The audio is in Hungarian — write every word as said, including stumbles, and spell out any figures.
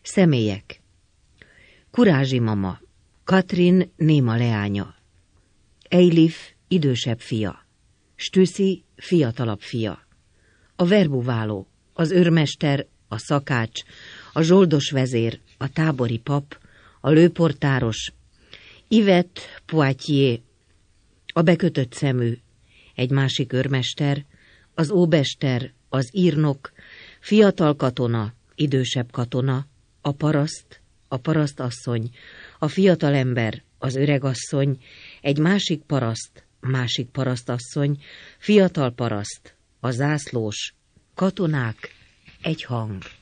Személyek. Kurázsi mama, Katrin néma leánya, Eilif idősebb fia, Stüszi fiatalabb fia, a verbuváló, az őrmester, a szakács, a zsoldos vezér, a tábori pap, a lőportáros, Yvette Poitier, a bekötött szemű, egy másik őrmester, az óbester, az írnok, fiatal katona, idősebb katona, a paraszt, a parasztasszony, a fiatalember, az öregasszony, egy másik paraszt, másik parasztasszony, fiatal paraszt, a zászlós, katonák, egy hang.